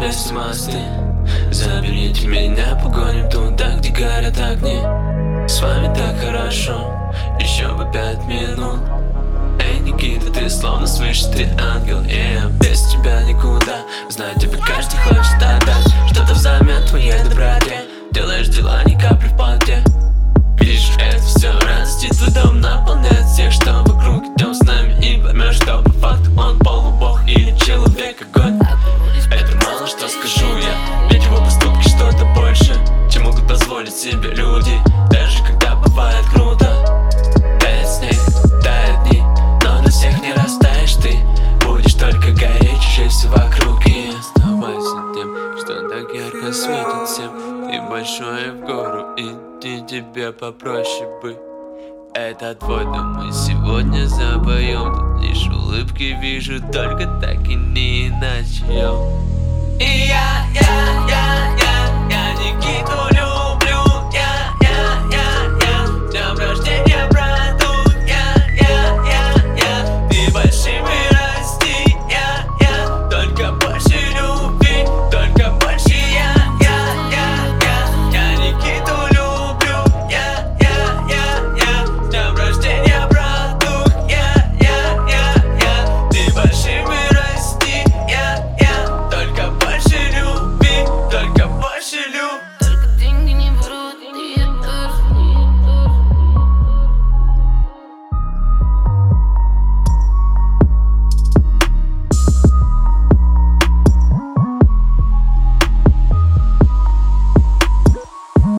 вместе мосты. Заберите меня, погоним туда, где горят огни. С вами так хорошо, еще бы 5 минут. Эй, Никита, ты словно свыше, ты ангел, без тебя никуда. Знаю, тебе каждый хочет отдать что-то взамен твоей доброте. Делаешь дела, ни капли в полте. Видишь, это все радости, твой дом наполняет всех, что вокруг. Идем с нами и поймешь, что по факту он полубог или человек огонь. Это мало что скажу я, ведь его поступки что-то больше, чем могут позволить себе люди. Даже когда бывает круто, тает снег, тает дни, но на всех не растаешь ты. Будешь только гореть, чужие все вокруг. И оставайся тем, что так ярко светит всем. И большое в гору идти тебе попроще бы. Это твой дом, мы сегодня запоем. Тут лишь улыбки вижу, только так и не иначе. И я